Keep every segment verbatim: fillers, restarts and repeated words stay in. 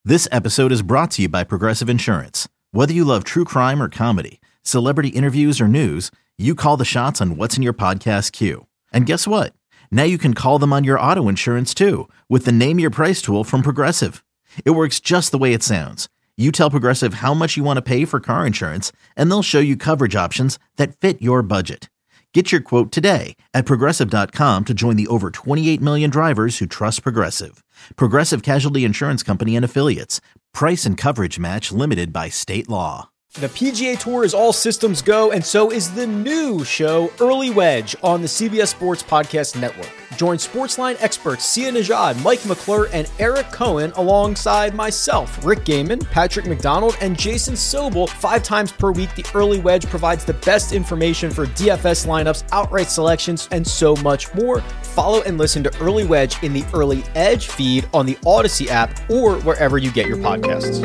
This episode is brought to you by Progressive Insurance. Whether you love true crime or comedy, celebrity interviews or news, you call the shots on what's in your podcast queue. And guess what? Now you can call them on your auto insurance too with the Name Your Price tool from Progressive. It works just the way it sounds. You tell Progressive how much you want to pay for car insurance, and they'll show you coverage options that fit your budget. Get your quote today at Progressive dot com to join the over twenty-eight million drivers who trust Progressive. Progressive Casualty Insurance Company and Affiliates. Price and coverage match limited by state law. The P G A Tour is all systems go, and so is the new show, Early Wedge, on the C B S Sports Podcast Network. Join Sportsline experts Sia Nejad, Mike McClure, and Eric Cohen alongside myself, Rick Gaiman, Patrick McDonald, and Jason Sobel. Five times per week, the Early Wedge provides the best information for D F S lineups, outright selections, and so much more. Follow and listen to Early Wedge in the Early Edge feed on the Odyssey app or wherever you get your podcasts.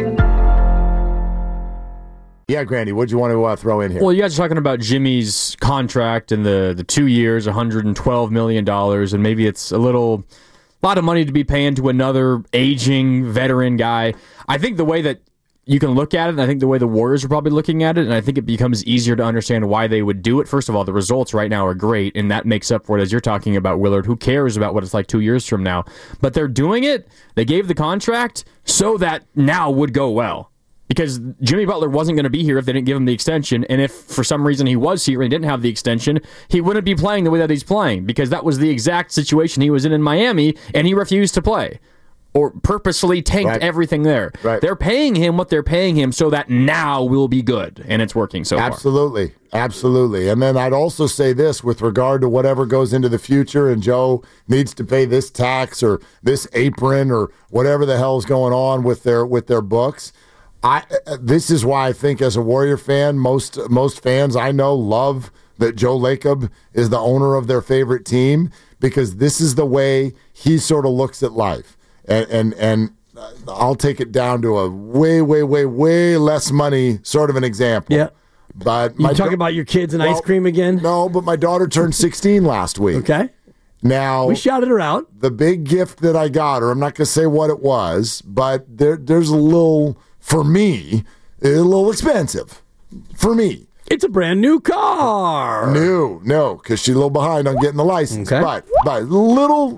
Yeah, Grandy, what'd you want to uh, throw in here? Well, you guys are talking about Jimmy's contract and the, the two years, one hundred twelve million dollars, and maybe it's a little, a lot of money to be paying to another aging veteran guy. I think the way that you can look at it, and I think the way the Warriors are probably looking at it, and I think it becomes easier to understand why they would do it. First of all, the results right now are great, and that makes up for it, as you're talking about, Willard. Who cares about what it's like two years from now? But they're doing it. They gave the contract so that now would go well. Because Jimmy Butler wasn't going to be here if they didn't give him the extension, and if for some reason he was here and he didn't have the extension, he wouldn't be playing the way that he's playing, because that was the exact situation he was in in Miami, and he refused to play, or purposely tanked right. everything there. Right. They're paying him what they're paying him so that now will be good, and it's working so Absolutely. far. Absolutely. Absolutely. And then I'd also say this with regard to whatever goes into the future, and Joe needs to pay this tax or this apron or whatever the hell's going on with their with their books. I, this is why I think as a Warrior fan, most most fans I know love that Joe Lacob is the owner of their favorite team, because this is the way he sort of looks at life. And and, and I'll take it down to a way, way, way, way less money sort of an example. Yeah. But you talking da- about your kids and well, ice cream again? No, but my daughter turned sixteen last week. Okay. Now, we shouted her out. The big gift that I got her, I'm not going to say what it was, but there there's a little... For me, it's a little expensive. For me. It's a brand new car. No, no, because she's a little behind on getting the license. Okay. But, but a little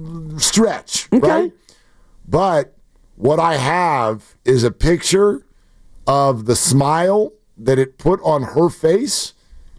stretch, okay. right? But what I have is a picture of the smile that it put on her face,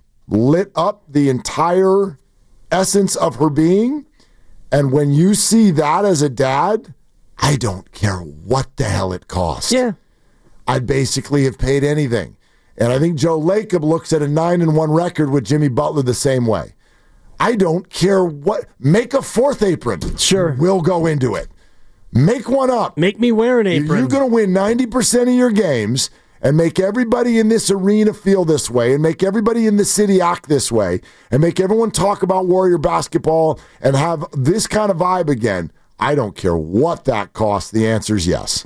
lit up the entire essence of her being. And when you see that as a dad, I don't care what the hell it costs. Yeah. I'd basically have paid anything. And I think Joe Lacob looks at a nine and one record with Jimmy Butler the same way. I don't care what. Make a fourth apron. Sure. We'll go into it. Make one up. Make me wear an apron. You're going to win ninety percent of your games and make everybody in this arena feel this way, and make everybody in the city act this way, and make everyone talk about Warrior basketball and have this kind of vibe again. I don't care what that costs. The answer is yes.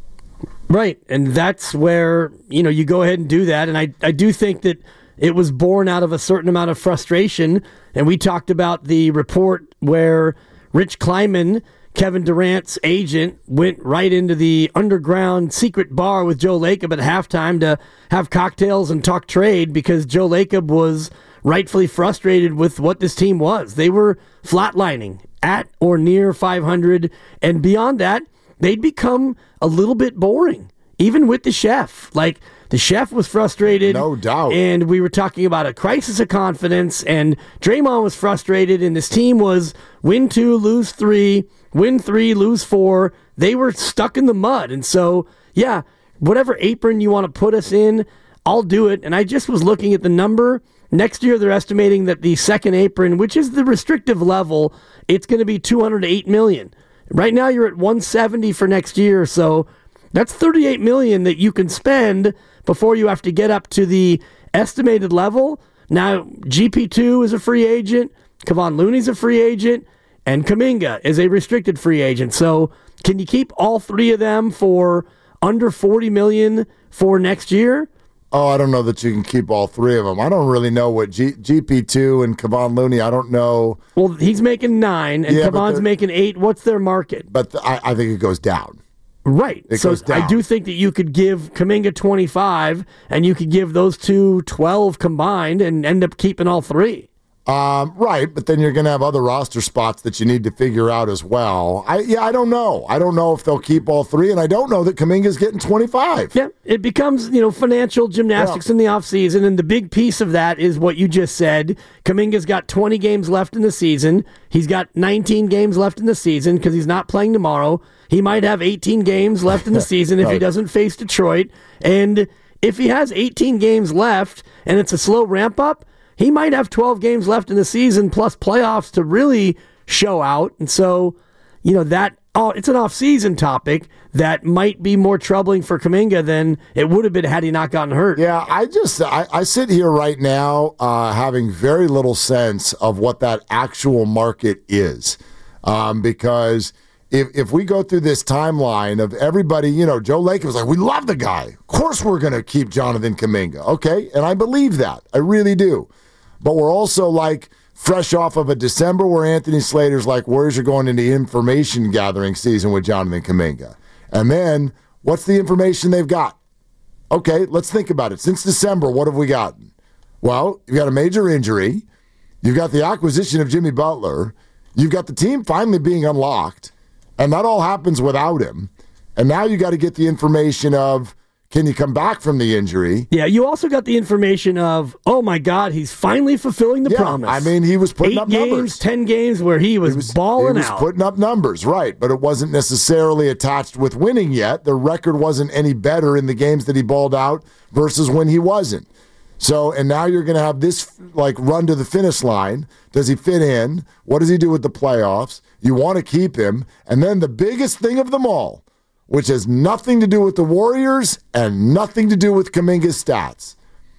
Right, and that's where, you know, you go ahead and do that, and I, I do think that it was born out of a certain amount of frustration, and we talked about the report where Rich Kleiman, Kevin Durant's agent, went right into the underground secret bar with Joe Lacob at halftime to have cocktails and talk trade, because Joe Lacob was rightfully frustrated with what this team was. They were flatlining at or near five hundred, and beyond that, they'd become a little bit boring, even with the chef. Like, the chef was frustrated. No doubt. And we were talking about a crisis of confidence, and Draymond was frustrated, and this team was win two, lose three, win three, lose four. They were stuck in the mud. And so, yeah, whatever apron you want to put us in, I'll do it. And I just was looking at the number. Next year, they're estimating that the second apron, which is the restrictive level, it's going to be two hundred eight million dollars. Right now, you're at one hundred seventy for next year, so that's thirty-eight million dollars that you can spend before you have to get up to the estimated level. Now, G P two is a free agent, Kevon Looney's a free agent, and Kuminga is a restricted free agent. So, can you keep all three of them for under forty million dollars for next year? Oh, I don't know that you can keep all three of them. I don't really know what G- GP2 and Kevon Looney, I don't know. Well, he's making nine, and yeah, Kevon's making eight. What's their market? But the, I, I think it goes down. Right. It so goes down. I do think that you could give Kuminga twenty-five, and you could give those two twelve combined and end up keeping all three. Um, right, but then you're going to have other roster spots that you need to figure out as well. I yeah, I don't know. I don't know if they'll keep all three, and I don't know that Kuminga's getting twenty-five. Yeah, it becomes, you know, financial gymnastics Yeah. in the offseason, and the big piece of that is what you just said. Kuminga's got twenty games left in the season. He's got nineteen games left in the season because he's not playing tomorrow. He might have eighteen games left in the season if Right. he doesn't face Detroit. And if he has eighteen games left and it's a slow ramp up, he might have twelve games left in the season plus playoffs to really show out. And so, you know, that oh, it's an off-season topic that might be more troubling for Kuminga than it would have been had he not gotten hurt. Yeah, I just I, I sit here right now uh, having very little sense of what that actual market is, um, because if if we go through this timeline of everybody, you know, Joe Lacob was like, we love the guy. Of course, we're going to keep Jonathan Kuminga. Okay, and I believe that. I really do. But we're also like fresh off of a December where Anthony Slater's like, Warriors are going into information gathering season with Jonathan Kuminga. And then what's the information they've got? Okay, let's think about it. Since December, what have we gotten? Well, you've got a major injury. You've got the acquisition of Jimmy Butler. You've got the team finally being unlocked. And that all happens without him. And now you got to get the information of, can you come back from the injury? Yeah, you also got the information of, oh my God, he's finally fulfilling the Yeah, promise. I mean, he was putting Eight up games, numbers. ten games where he was, He was, balling he was out. putting up numbers, right, but it wasn't necessarily attached with winning yet. The record wasn't any better in the games that he balled out versus when he wasn't. So, and now you're going to have this like run to the finish line. Does he fit in? What does he do with the playoffs? You want to keep him. And then the biggest thing of them all, which has nothing to do with the Warriors and nothing to do with Kuminga's stats.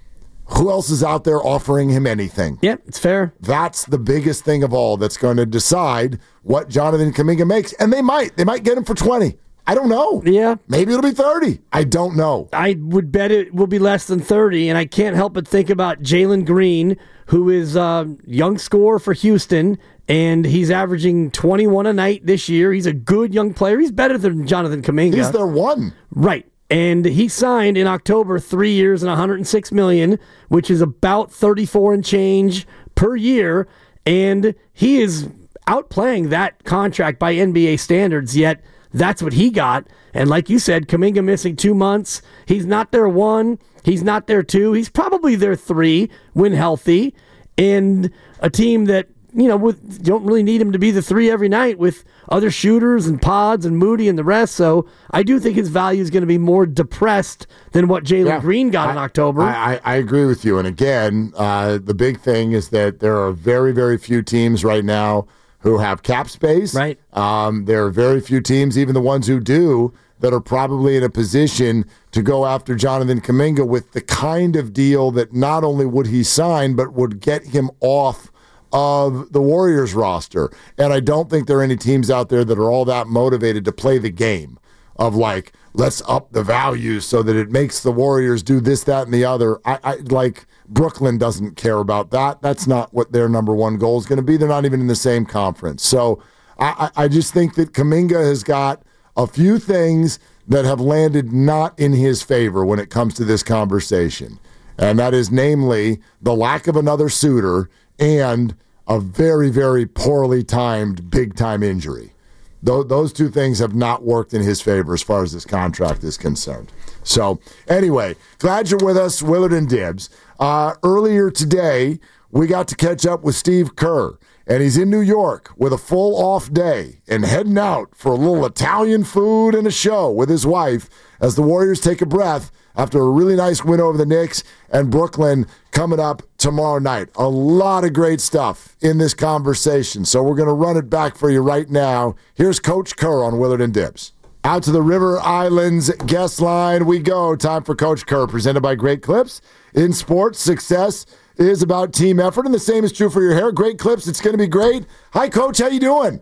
Who else is out there offering him anything? Yep, it's fair. That's the biggest thing of all that's going to decide what Jonathan Kuminga makes. And they might. They might get him for twenty. I don't know. Yeah. Maybe it'll be thirty. I don't know. I would bet it will be less than thirty, and I can't help but think about Jalen Green, who is a young scorer for Houston, and he's averaging twenty-one a night this year. He's a good young player. He's better than Jonathan Kuminga. He's their one. Right. And he signed in October three years and one hundred six million dollars, which is about thirty-four and change per year, and he is outplaying that contract by N B A standards, yet that's what he got. And like you said, Kuminga missing two months. He's not their one. He's not their two. He's probably their three when healthy. And a team that, you know, with, don't really need him to be the three every night with other shooters and Pods and Moody and the rest. So I do think his value is going to be more depressed than what Jalen Yeah, Green got I, in October. I, I, I agree with you. And again, uh, the big thing is that there are very, very few teams right now who have cap space. Right. Um, there are very few teams, even the ones who do, that are probably in a position to go after Jonathan Kuminga with the kind of deal that not only would he sign, but would get him off of the Warriors roster. And I don't think there are any teams out there that are all that motivated to play the game of like, let's up the values so that it makes the Warriors do this, that, and the other. I, I like Brooklyn doesn't care about that. That's not what their number one goal is going to be. They're not even in the same conference. So I, I just think that Kuminga has got a few things that have landed not in his favor when it comes to this conversation. And that is namely the lack of another suitor and a very, very poorly timed big-time injury. Th- those two things have not worked in his favor as far as this contract is concerned. So anyway, glad you're with us, Willard and Dibbs. Uh, earlier today, we got to catch up with Steve Kerr, and he's in New York with a full off day and heading out for a little Italian food and a show with his wife as the Warriors take a breath after a really nice win over the Knicks and Brooklyn coming up tomorrow night. A lot of great stuff in this conversation, so we're going to run it back for you right now. Here's Coach Kerr on Willard and Dibbs. Out to the River Islands guest line we go. Time for Coach Kerr, presented by Great Clips. In sports, success is about team effort, and the same is true for your hair. Great Clips, it's going to be great. Hi, Coach. How you doing?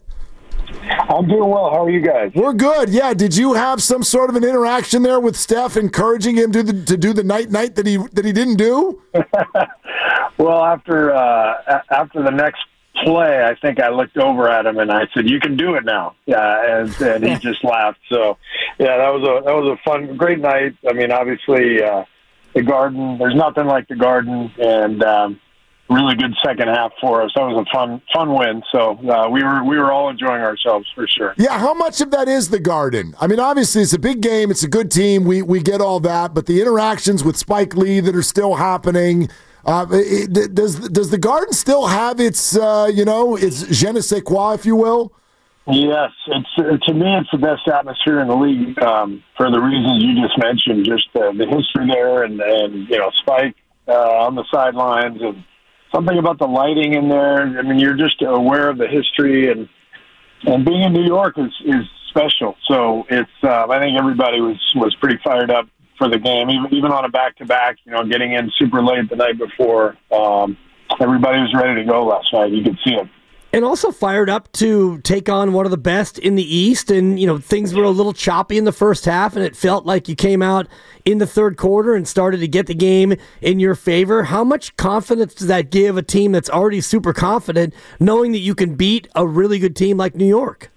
I'm doing well. How are you guys? We're good. Yeah. Did you have some sort of an interaction there with Steph, encouraging him to the, to do the night night that he that he didn't do? Well, after uh, after the next play, I think I looked over at him and I said, "You can do it now." Yeah, and, and he just laughed. So, yeah, that was a that was a fun, great night. I mean, obviously, uh, the Garden. There's nothing like the Garden, and um, really good second half for us. That was a fun fun win. So uh, we were we were all enjoying ourselves for sure. Yeah, how much of that is the Garden? I mean, obviously, it's a big game. It's a good team. We we get all that, but the interactions with Spike Lee that are still happening. Uh, it, does does the Garden still have its, uh, you know, its je ne sais quoi, if you will? Yes, it's uh, to me it's the best atmosphere in the league um, for the reasons you just mentioned. Just uh, the history there, and, and you know Spike uh, on the sidelines, and something about the lighting in there. I mean, you're just aware of the history, and and being in New York is is special. So it's uh, I think everybody was was pretty fired up for the game, even even on a back-to-back, you know, getting in super late the night before. Um, everybody was ready to go last night. You could see it. And also fired up to take on one of the best in the East. And, you know, things were a little choppy in the first half, and it felt like you came out in the third quarter and started to get the game in your favor. How much confidence does that give a team that's already super confident, knowing that you can beat a really good team like New York?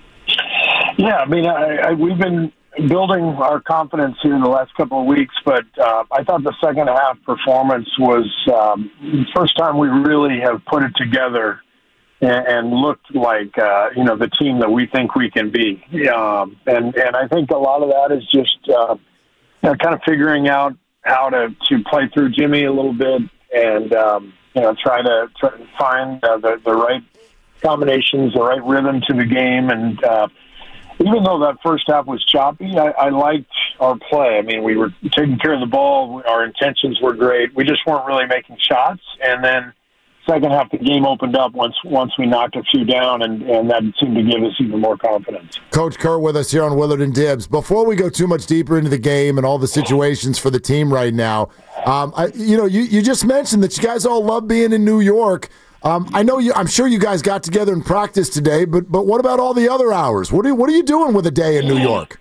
Yeah, I mean, I, I, we've been building our confidence here in the last couple of weeks, but uh, I thought the second half performance was um, the first time we really have put it together and, and looked like uh, you know the team that we think we can be. Um, and and I think a lot of that is just uh, you know, kind of figuring out how to, to play through Jimmy a little bit, and um, you know try to try to find uh, the the right combinations, the right rhythm to the game, and. Uh, Even though that first half was choppy, I, I liked our play. I mean, we were taking care of the ball. Our intentions were great. We just weren't really making shots. And then second half, the game opened up once once we knocked a few down, and, and that seemed to give us even more confidence. Coach Kerr with us here on Willard and Dibs. Before we go too much deeper into the game and all the situations for the team right now, um, I, you know, you, you just mentioned that you guys all love being in New York. Um, I know you. I'm sure you guys got together and practiced today, but but what about all the other hours? What are what are you doing with a day in New York?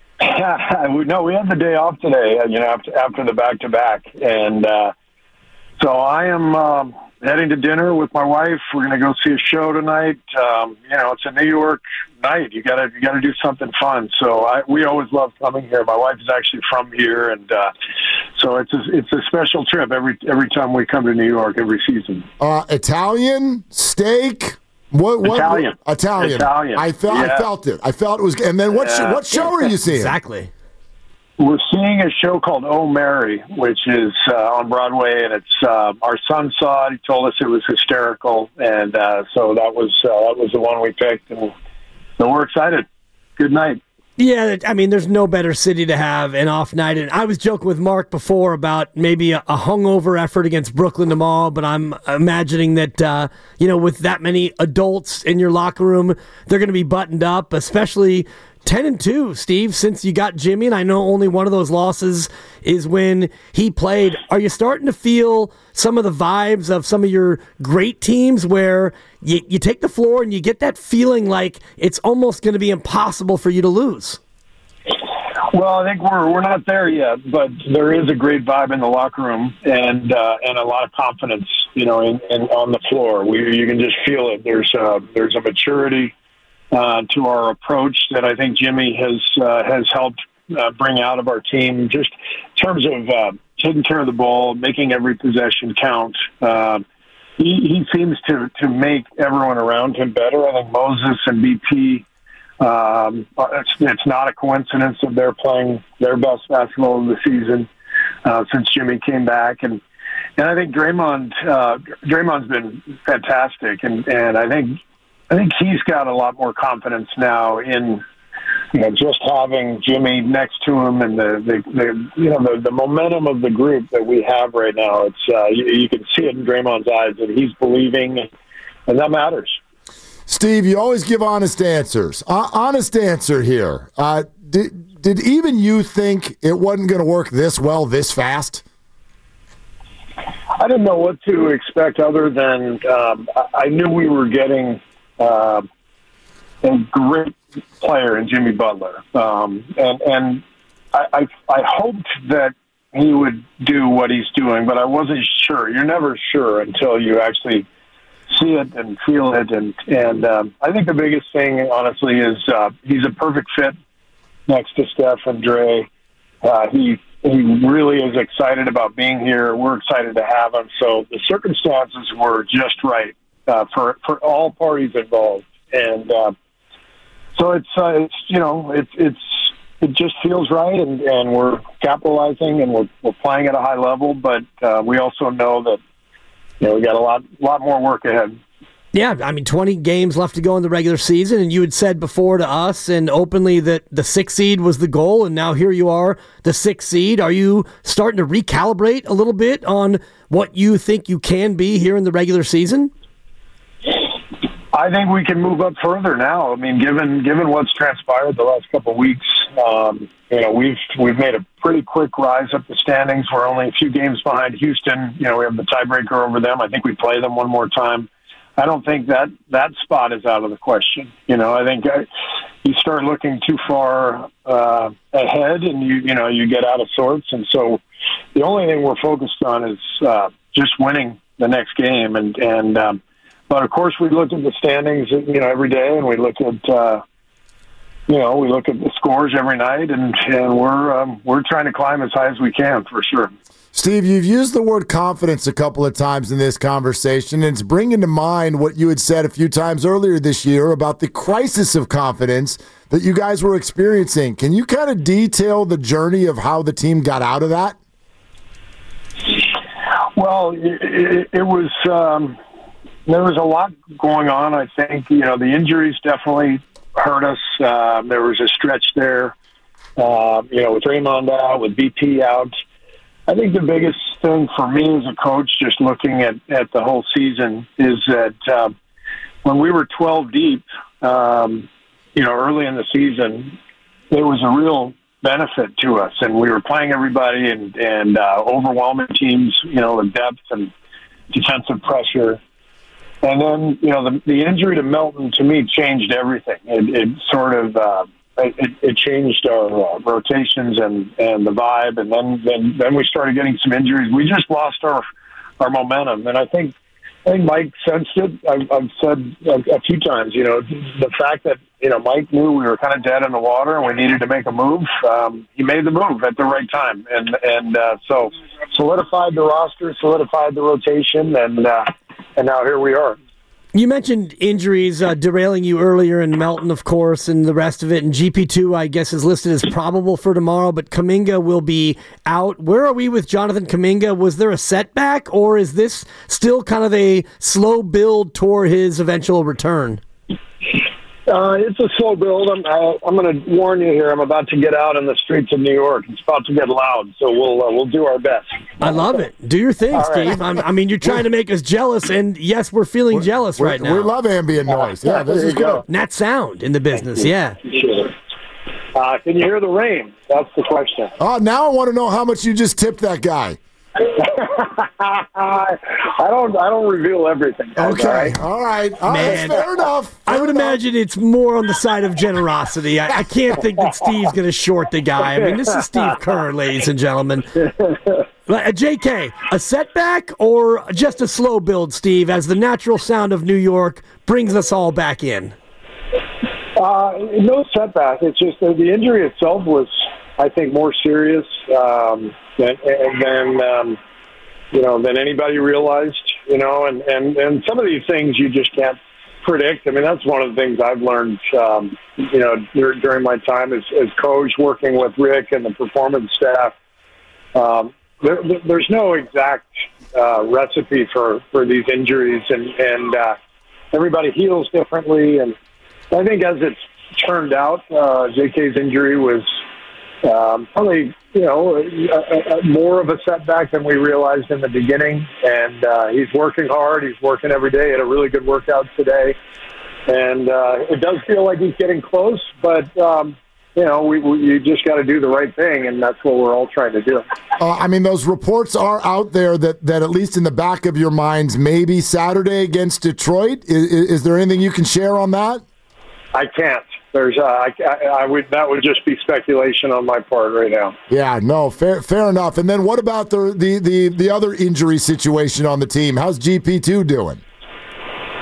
No, we had the day off today. You know, after after the back to back, and uh, so I am um, heading to dinner with my wife. We're going to go see a show tonight. Um, you know, it's a New York night. You gotta you gotta do something fun. So I, we always love coming here. My wife is actually from here, and uh, so it's a, it's a special trip every every time we come to New York every season. Uh, Italian steak. What, what, Italian. What, Italian. Italian. I felt. Yeah. I felt it. I felt it was. And then what? Yeah. Sh- what show are you seeing? Exactly. We're seeing a show called Oh Mary, which is uh, on Broadway, and it's uh, our son saw it. He told us it was hysterical, and uh, so that was uh, that was the one we picked, and so we're excited. Good night. Yeah, I mean, there's no better city to have an off night. And I was joking with Mark before about maybe a, a hungover effort against Brooklyn tomorrow, but I'm imagining that, uh, you know, with that many adults in your locker room, they're going to be buttoned up, especially ten and two, Steve, since you got Jimmy, and I know only one of those losses is when he played. Are you starting to feel some of the vibes of some of your great teams where you, you take the floor and you get that feeling like it's almost going to be impossible for you to lose? Well, I think we're we're not there yet, but there is a great vibe in the locker room, and uh, and a lot of confidence, you know, in, in on the floor. We you can just feel it. There's a, there's a maturity Uh, to our approach that I think Jimmy has uh, has helped uh, bring out of our team, just in terms of uh, taking care of the ball, making every possession count. Uh, he, he seems to, to make everyone around him better. I think Moses and B P, um, it's, it's not a coincidence that they're playing their best basketball of the season uh, since Jimmy came back. And and I think Draymond, uh, Draymond's been fantastic, and, and I think I think he's got a lot more confidence now in, you know, just having Jimmy next to him, and the, the, the you know the, the momentum of the group that we have right now. It's uh, you, you can see it in Draymond's eyes that he's believing, and that matters. Steve, you always give honest answers. Uh, honest answer here. Uh, did did even you think it wasn't going to work this well, this fast? I didn't know what to expect other than um, I knew we were getting Uh, a great player in Jimmy Butler, um, and and I, I I hoped that he would do what he's doing, but I wasn't sure. You're never sure until you actually see it and feel it. And, and um, I think the biggest thing, honestly, is uh, he's a perfect fit next to Steph and Dre. Uh, he he really is excited about being here. We're excited to have him. So the circumstances were just right uh, for for all parties involved. And uh, so it's uh, it's you know it's it's it just feels right, and, and we're capitalizing and we're we're playing at a high level. But uh, we also know that you know we got a lot lot more work ahead. Yeah, I mean, twenty games left to go in the regular season, and you had said before to us and openly that the sixth seed was the goal, and now here you are, the sixth seed. Are you starting to recalibrate a little bit on what you think you can be here in the regular season? I think we can move up further now. I mean, given given what's transpired the last couple of weeks, um, you know, we've we've made a pretty quick rise up the standings. We're only a few games behind Houston. You know, we have the tiebreaker over them. I think we play them one more time. I don't think that that spot is out of the question. You know, I think I, you start looking too far uh, ahead, and you you know you get out of sorts. And so, the only thing we're focused on is uh, just winning the next game. And and um, but of course, we look at the standings, you know, every day, and we look at uh, you know we look at the scores every night, and and we're um, we're trying to climb as high as we can for sure. Steve, you've used the word confidence a couple of times in this conversation, and it's bringing to mind what you had said a few times earlier this year about the crisis of confidence that you guys were experiencing. Can you kind of detail the journey of how the team got out of that? Well, it, it, it was um, there was a lot going on. I think you know the injuries definitely hurt us. Uh, there was a stretch there, uh, you know, with Draymond out, with B P out. I think the biggest thing for me as a coach, just looking at, at the whole season, is that uh, when we were twelve deep, um, you know, early in the season, there was a real benefit to us, and we were playing everybody and, and uh, overwhelming teams, you know, the depth and defensive pressure. And then, you know, the, the injury to Melton, to me, changed everything. It, it sort of... Uh, It, it changed our uh, rotations and, and the vibe, and then, then then we started getting some injuries. We just lost our our momentum, and I think I think Mike sensed it. I've, I've said a, a few times, you know, the fact that you know Mike knew we were kind of dead in the water and we needed to make a move. Um, he made the move at the right time, and and uh, so solidified the roster, solidified the rotation, and uh, and now here we are. You mentioned injuries uh, derailing you earlier, and Melton, of course, and the rest of it. And G P two, I guess, is listed as probable for tomorrow, but Kuminga will be out. Where are we with Jonathan Kuminga? Was there a setback, or is this still kind of a slow build toward his eventual return? Uh, it's a slow build. I'm, I, I'm going to warn you here. I'm about to get out in the streets of New York. It's about to get loud, so we'll uh, we'll do our best. I love it. Do your thing, All Steve. right. I mean, you're trying to make us jealous, and yes, we're feeling we're, jealous we're, right now. We love ambient noise. Yeah, this is good. Nat sound in the business, yeah. Sure. Uh, can you hear the rain? That's the question. Oh, now I want to know how much you just tipped that guy. I don't. I don't reveal everything. Okay. All right. All right. All Man, right. Fair enough. Fair I would enough. imagine it's more on the side of generosity. I, I can't think that Steve's going to short the guy. I mean, this is Steve Kerr, ladies and gentlemen. Uh, J K, a setback or just a slow build, Steve, as the natural sound of New York brings us all back in? Uh, no setback. It's just that the injury itself was, I think, more serious um, than, than um, you know than anybody realized. You know, and, and, and some of these things you just can't predict. I mean, that's one of the things I've learned. Um, you know, dur- during my time as, as coach, working with Rick and the performance staff. Um, there, there's no exact uh, recipe for, for these injuries, and and uh, everybody heals differently. And I think as it's turned out, uh, J K's injury was um, probably, you know, a, a, more of a setback than we realized in the beginning. And uh, he's working hard. He's working every day. He had a really good workout today. And uh, it does feel like he's getting close, but, um, you know, we, we you just got to do the right thing, and that's what we're all trying to do. Uh, I mean, those reports are out there that, that at least in the back of your minds, maybe Saturday against Detroit. Is, is there anything you can share on that? I can't. There's, uh, I, I, I would, that would just be speculation on my part right now. Yeah, no, fair, fair enough. And then what about the the the, the other injury situation on the team? How's G P two doing?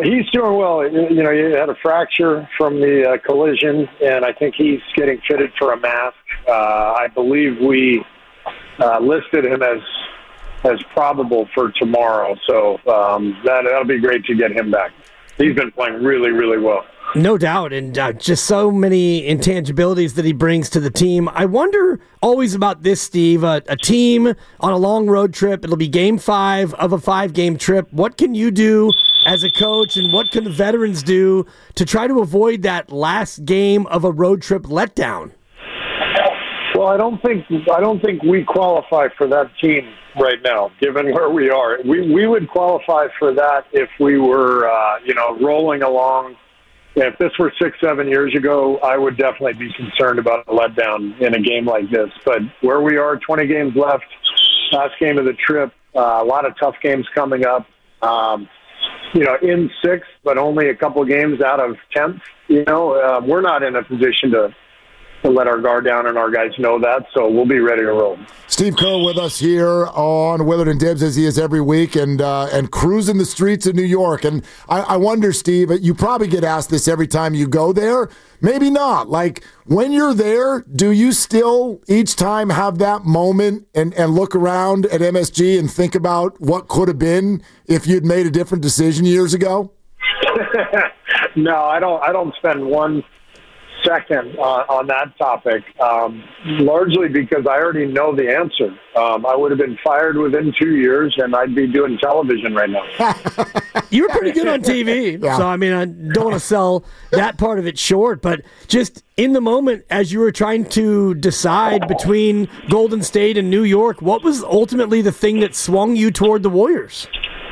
He's doing well. You know, he had a fracture from the uh, collision, and I think he's getting fitted for a mask. Uh, I believe we uh, listed him as as probable for tomorrow, so um, that, that'll be great to get him back. He's been playing really, really well. No doubt, and uh, just so many intangibilities that he brings to the team. I wonder always about this, Steve, uh, a team on a long road trip. It'll be game five of a five-game trip. What can you do as a coach, and what can the veterans do to try to avoid that last game of a road trip letdown? Well, I don't think I don't think we qualify for that team right now, given where we are. We we would qualify for that if we were, uh, you know, rolling along. If this were six, seven years ago, I would definitely be concerned about a letdown in a game like this. But where we are, twenty games left, last game of the trip, uh, a lot of tough games coming up. Um, you know, in sixth, but only a couple games out of tenth. You know, uh, we're not in a position to. to let our guard down, and our guys know that, so we'll be ready to roll. Steve Kerr with us here on Willard and Dibs, as he is every week, and uh, and cruising the streets of New York. And I, I wonder, Steve, you probably get asked this every time you go there. Maybe not. Like, when you're there, do you still each time have that moment and, and look around at M S G and think about what could have been if you'd made a different decision years ago? No, I don't. I don't spend one second on, on that topic, um, largely because I already know the answer. Um, I would have been fired within two years, and I'd be doing television right now. You were pretty good on T V, yeah. So I mean, I don't want to sell that part of it short, but just in the moment, as you were trying to decide between Golden State and New York, what was ultimately the thing that swung you toward the Warriors?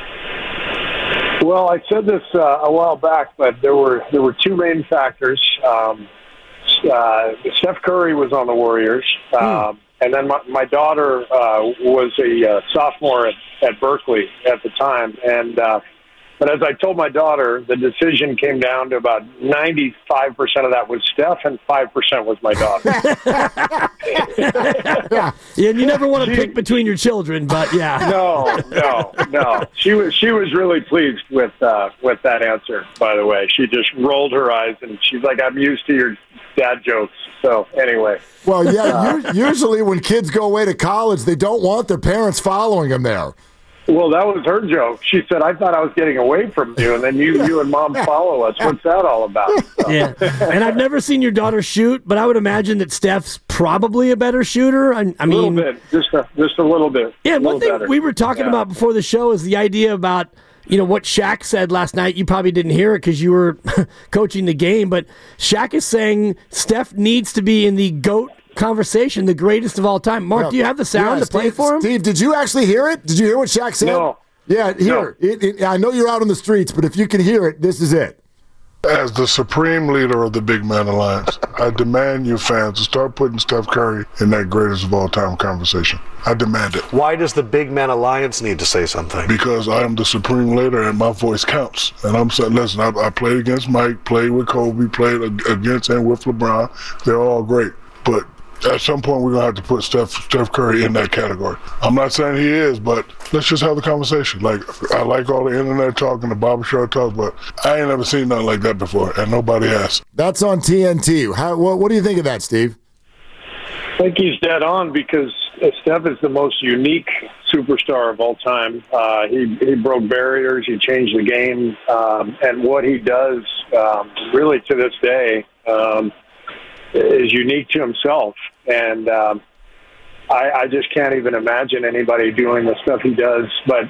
Well, I said this uh, a while back, but there were there were two main factors. Um, uh, Steph Curry was on the Warriors, um, mm. and then my, my daughter uh, was a uh, sophomore at, at Berkeley at the time. And uh, but as I told my daughter, the decision came down to about ninety-five percent of that was Steph, and five percent was my daughter. Yeah, and you never want to she, pick between your children, but yeah. No, no, no. She was she was really pleased with uh, with that answer. By the way, she just rolled her eyes and she's like, "I'm used to your dad jokes." So anyway. Well, yeah. Uh, usually when kids go away to college, they don't want their parents following them there. Well, that was her joke. She said, "I thought I was getting away from you, and then you, you and Mom follow us. What's that all about?" So. Yeah, and I've never seen your daughter shoot, but I would imagine that Steph's probably a better shooter. I, I mean, a little bit, just a, just a little bit. Yeah, one thing better. we were talking yeah. about before the show is the idea about, you know, what Shaq said last night. You probably didn't hear it because you were coaching the game, but Shaq is saying Steph needs to be in the GOAT conversation, the greatest of all time. Mark, no. do you have the sound yeah, to play Steve, for him? Steve, did you actually hear it? Did you hear what Shaq said? No. Yeah, here. No. It, it, I know you're out on the streets, but if you can hear it, this is it. As the supreme leader of the Big Man Alliance, I demand you fans to start putting Steph Curry in that greatest of all time conversation. I demand it. Why does the Big Man Alliance need to say something? Because I am the supreme leader and my voice counts. And I'm saying, listen, I, I played against Mike, played with Kobe, played against and with LeBron. They're all great. But at some point, we're going to have to put Steph, Steph Curry in that category. I'm not saying he is, but let's just have the conversation. Like, I like all the internet talk and the barbershop talk, but I ain't never seen nothing like that before, and nobody has. That's on T N T. How, what, what do you think of that, Steve? I think he's dead on because Steph is the most unique superstar of all time. Uh, he, he broke barriers. He changed the game. Um, and what he does, um, really to this day, um, is unique to himself. And um, I, I just can't even imagine anybody doing the stuff he does. But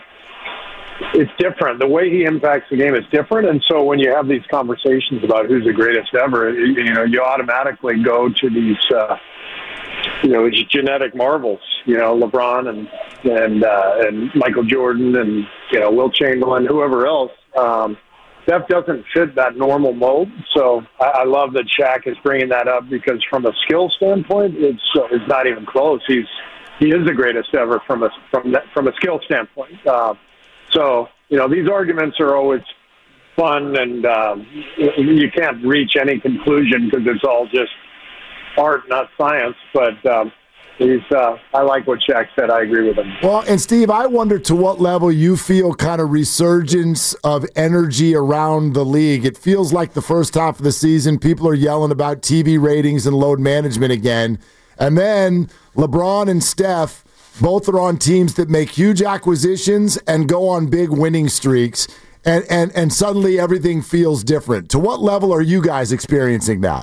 it's different. The way he impacts the game is different. And so when you have these conversations about who's the greatest ever, you, you know, you automatically go to these, uh, you know, these genetic marvels, you know, LeBron and and uh, and Michael Jordan and, you know, Wilt Chamberlain, whoever else. Um, Steph doesn't fit that normal mold, so I, I love that Shaq is bringing that up because from a skill standpoint, it's uh, it's not even close. He's he is the greatest ever from a from that, from a skill standpoint. Uh, so you know these arguments are always fun, and um, you can't reach any conclusion because it's all just art, not science. But um, he's. Uh, I like what Shaq said. I agree with him. Well, and Steve, I wonder to what level you feel kind of resurgence of energy around the league. It feels like the first half of the season, people are yelling about T V ratings and load management again. And then LeBron and Steph both are on teams that make huge acquisitions and go on big winning streaks. And, and, and suddenly everything feels different. To what level are you guys experiencing that?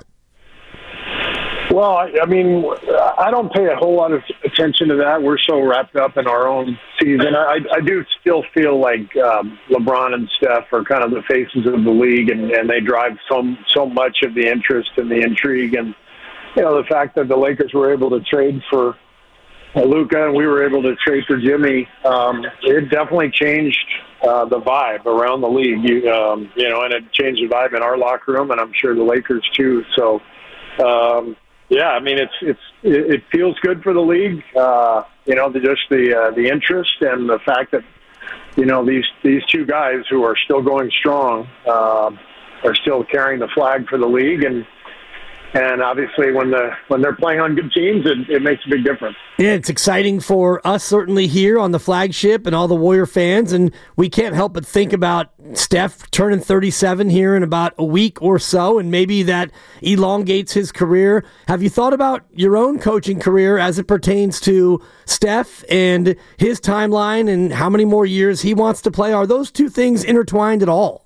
Well, I, I mean, I don't pay a whole lot of attention to that. We're so wrapped up in our own season. I, I do still feel like um, LeBron and Steph are kind of the faces of the league, and, and they drive so so much of the interest and the intrigue. And you know, the fact that the Lakers were able to trade for Luka and we were able to trade for Jimmy, um, it definitely changed uh, the vibe around the league. You, um, you know, and it changed the vibe in our locker room, and I'm sure the Lakers too. So. Um, Yeah, I mean, it's it's it feels good for the league. Uh, you know, the, just the uh, the interest and the fact that you know these these two guys who are still going strong uh, are still carrying the flag for the league, and and obviously when the when they're playing on good teams, it, it makes a big difference. Yeah, it's exciting for us certainly here on the flagship and all the Warrior fans, and we can't help but think about Steph turning thirty-seven here in about a week or so, and maybe that elongates his career. Have you thought about your own coaching career as it pertains to Steph and his timeline and how many more years he wants to play? Are those two things intertwined at all?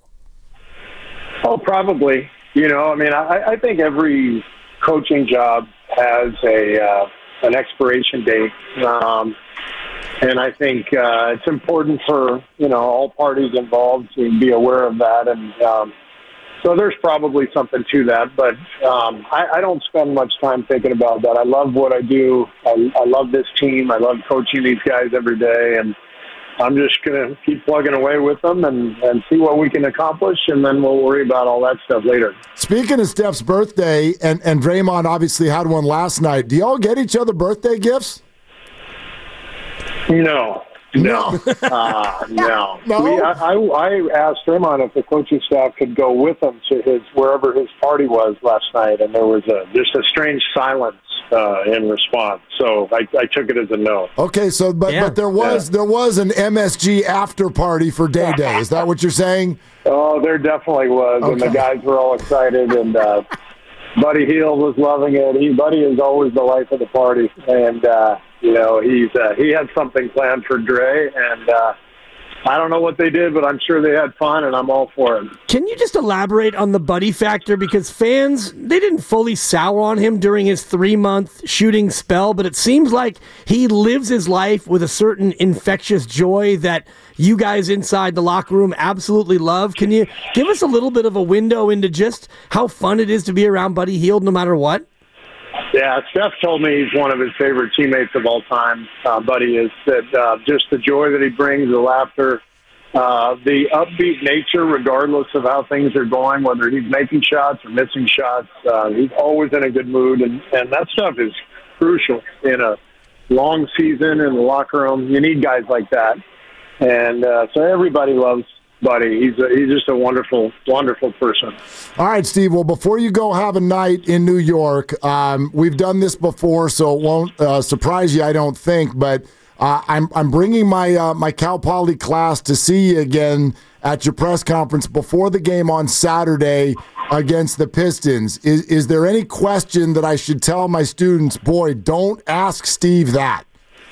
Oh, probably. You know, I mean, I, I think every coaching job has a uh, an expiration date, um, and I think uh, it's important for you know all parties involved to be aware of that. And um, so there's probably something to that, but um, I, I don't spend much time thinking about that. I love what I do. I, I love this team. I love coaching these guys every day, and I'm just going to keep plugging away with them and, and see what we can accomplish, and then we'll worry about all that stuff later. Speaking of Steph's birthday, and, and Draymond obviously had one last night, do y'all get each other birthday gifts? No. No. uh, no. No? We, I, I, I asked Draymond if the coaching staff could go with him to his wherever his party was last night, and there was a just a strange silence uh, in response. So I, I took it as a no. Okay, so but Yeah. but there was Yeah. there was an M S G after party for Day Day. Is that what you're saying? Oh, there definitely was, and the Okay. guys were all excited, and uh, Buddy Hield was loving it. He Buddy is always the life of the party, and uh, you know he's uh, he had something planned for Dre, and uh, I don't know what they did, but I'm sure they had fun, and I'm all for it. Can you just elaborate on the Buddy factor? Because fans, they didn't fully sour on him during his three-month shooting spell, but it seems like he lives his life with a certain infectious joy that you guys inside the locker room absolutely love. Can you give us a little bit of a window into just how fun it is to be around Buddy Hield no matter what? Yeah, Steph told me he's one of his favorite teammates of all time. Uh, Buddy is that uh, just the joy that he brings, the laughter, uh, the upbeat nature, regardless of how things are going, whether he's making shots or missing shots. Uh, he's always in a good mood, and, and that stuff is crucial in a long season in the locker room. You need guys like that, and uh, so everybody loves Buddy. He's a, he's just a wonderful, wonderful person. All right, Steve. Well, before you go have a night in New York, um, we've done this before, so it won't uh, surprise you, I don't think. But uh, I'm I'm bringing my uh, my Cal Poly class to see you again at your press conference before the game on Saturday against the Pistons. Is is there any question that I should tell my students? Boy, don't ask Steve that.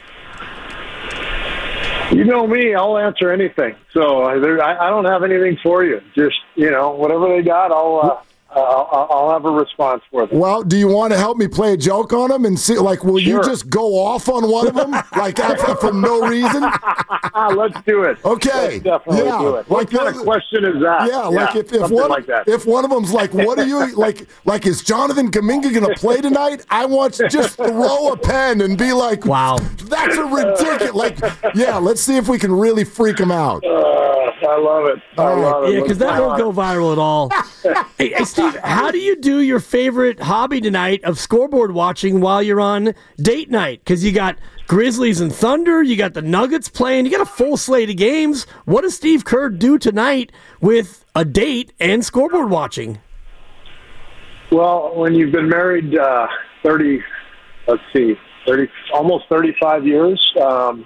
You know me, I'll answer anything. So uh, there, I, I don't have anything for you. Just, you know, whatever they got, I'll, uh, I'll, I'll have a response for them. Well, do you want to help me play a joke on them and see, like, will you Sure. just go off on one of them, like, for no reason? Let's do it. Okay. Let's definitely Yeah. do it. What Like kind the- of question is that? Yeah, like if, if something one like that. if one of them's like, what are you like? Like, is Jonathan Kuminga going to play tonight? I want to just throw a pen and be like, Wow. that's a ridiculous. Like, yeah, let's see if we can really freak him out. Uh, I love it. I All right. love it. Yeah, because that won't go viral at all. hey, hey, Steve, how do you do your favorite hobby tonight of scoreboard watching while you're on date night? Because you got Grizzlies and Thunder, you got the Nuggets playing, you got a full slate of games. What does Steve Kerr do tonight with a date and scoreboard watching? Well, when you've been married uh, thirty, let's see, thirty, almost thirty-five years. Um,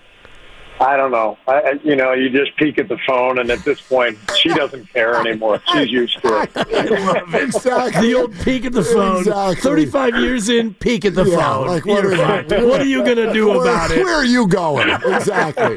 I don't know. I, I, you know, you just peek at the phone, and at this point, she doesn't care anymore. She's used to it. I love it. Exactly. The old peek at the phone. Exactly. thirty-five years in, peek at the yeah, phone. Like, what, are, what are you going to do where, about it? Where are you going? Exactly.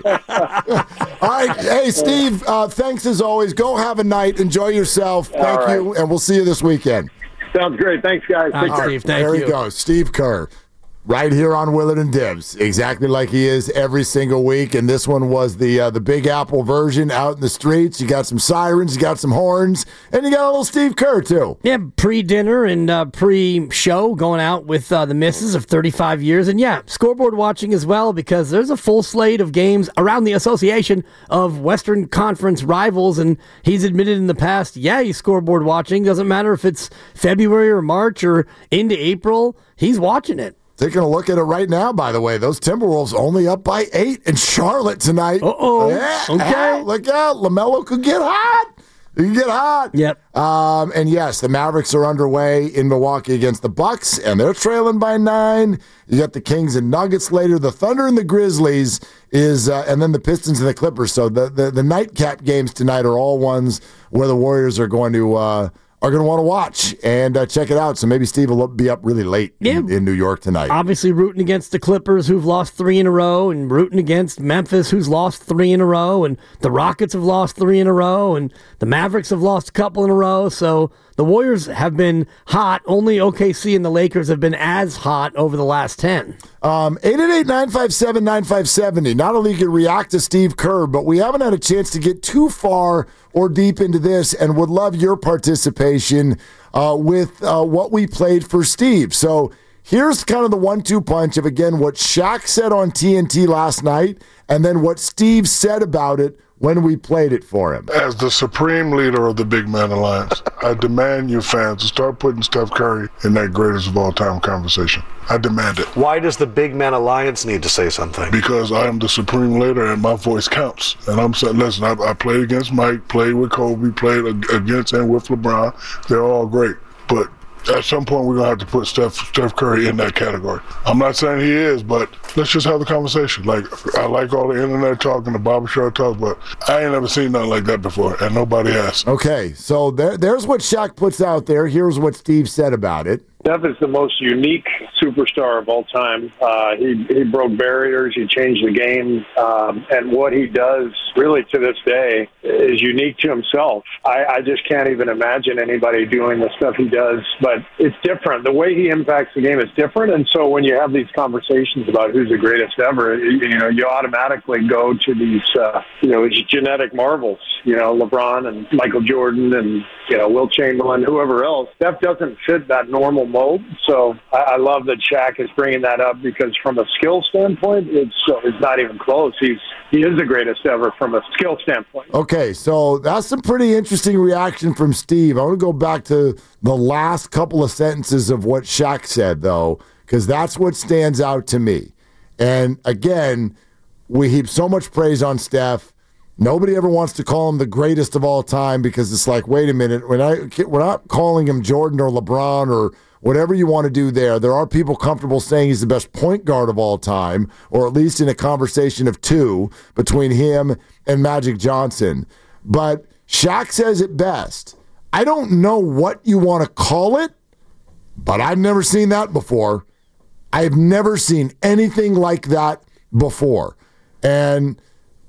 All right. Hey, Steve, uh, thanks as always. Go have a night. Enjoy yourself. Thank All right. you, and we'll see you this weekend. Sounds great. Thanks, guys. All right, Steve, thank there you. There you go. Steve Kerr. Right here on Willard and Dibs, exactly like he is every single week. And this one was the uh, the Big Apple version out in the streets. You got some sirens, you got some horns, and you got a little Steve Kerr, too. Yeah, pre-dinner and uh, pre-show going out with uh, the missus of thirty-five years. And yeah, scoreboard watching as well, because there's a full slate of games around the association of Western Conference rivals. And he's admitted in the past, yeah, he's scoreboard watching. Doesn't matter if it's February or March or into April, he's watching it. Taking a look at it right now, by the way, those Timberwolves only up by eight in Charlotte tonight. Uh-oh. Yeah, okay. Ah, look out. LaMelo could get hot. He can get hot. Yep. Um, and yes, the Mavericks are underway in Milwaukee against the Bucks, and they're trailing by nine. You got the Kings and Nuggets later. The Thunder and the Grizzlies is, uh, and then the Pistons and the Clippers. So the, the, the nightcap games tonight are all ones where the Warriors are going to uh, are going to want to watch and uh, check it out. So maybe Steve will be up really late yeah. in, in New York tonight. Obviously rooting against the Clippers, who've lost three in a row, and rooting against Memphis, who's lost three in a row, and the Rockets have lost three in a row, and the Mavericks have lost a couple in a row. So the Warriors have been hot. Only O K C and the Lakers have been as hot over the last ten. Um, eight eight eight, nine five seven, nine five seven zero. Not only can react to Steve Kerr, but we haven't had a chance to get too far or deep into this, and would love your participation uh, with uh, what we played for Steve. So here's kind of the one two punch of, again, what Shaq said on T N T last night, and then what Steve said about it when we played it for him. As the supreme leader of the Big Man Alliance, I demand you fans to start putting Steph Curry in that greatest of all time conversation. I demand it. Why does the Big Man Alliance need to say something? Because I am the supreme leader and my voice counts. And I'm saying, listen, I, I played against Mike, played with Kobe, played against and with LeBron. They're all great. But at some point, we're going to have to put Steph, Steph Curry in that category. I'm not saying he is, but let's just have the conversation. Like, I like all the internet talk and the barbershop talk, but I ain't never seen nothing like that before, and nobody has. Okay, so there, there's what Shaq puts out there. Here's what Steve said about it. Steph is the most unique superstar of all time. Uh, he he broke barriers. He changed the game. Um, and what he does, really to this day, is unique to himself. I, I just can't even imagine anybody doing the stuff he does. But it's different. The way he impacts the game is different. And so when you have these conversations about who's the greatest ever, you, you know, you automatically go to these, uh, you know, these genetic marvels. You know, LeBron and Michael Jordan and, you know, Wilt Chamberlain, whoever else. Steph doesn't fit that normal mold. So I, I love that Shaq is bringing that up, because from a skill standpoint, it's it's not even close. He's he is the greatest ever from a skill standpoint. Okay, so that's some pretty interesting reaction from Steve. I want to go back to the last couple of sentences of what Shaq said, though, because that's what stands out to me. And again, we heap so much praise on Steph. Nobody ever wants to call him the greatest of all time, because it's like, wait a minute, when I, we're not calling him Jordan or LeBron or whatever you want to do there. There are people comfortable saying he's the best point guard of all time, or at least in a conversation of two between him and Magic Johnson. But Shaq says it best. I don't know what you want to call it, but I've never seen that before. I've never seen anything like that before. And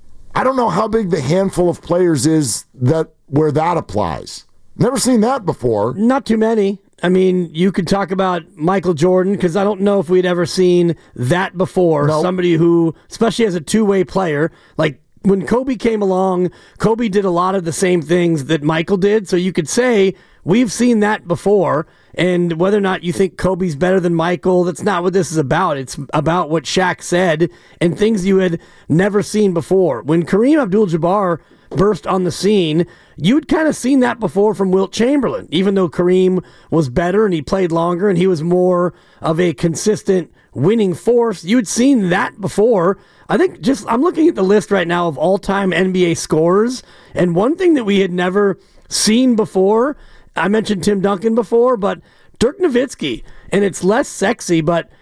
I don't know how big the handful of players is that where that applies. Never seen that before. Not too many. I mean, you could talk about Michael Jordan, because I don't know if we'd ever seen that before. Nope. Somebody who, especially as a two-way player, like when Kobe came along, Kobe did a lot of the same things that Michael did. So you could say, we've seen that before. And whether or not you think Kobe's better than Michael, that's not what this is about. It's about what Shaq said and things you had never seen before. When Kareem Abdul-Jabbar burst on the scene, you'd kind of seen that before from Wilt Chamberlain, even though Kareem was better and he played longer and he was more of a consistent winning force. You'd seen that before. I think just, I'm looking at the list right now of all-time N B A scorers, and one thing that we had never seen before, I mentioned Tim Duncan before, but Dirk Nowitzki, and it's less sexy, but